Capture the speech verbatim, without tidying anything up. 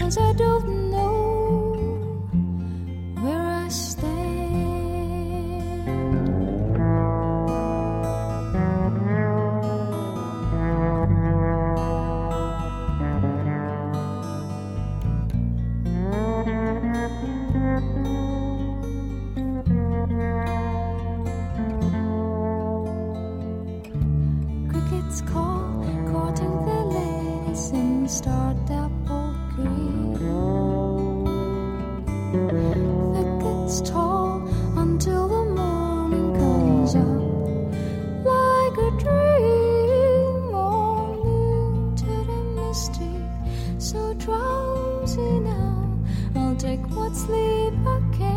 'cause I don't know where I stand. Crickets call, courting the ladies in starred apple green. Thickets tall until the morning comes up like a dream, all muted and misty, so drowsy now. I'll take what sleep I can.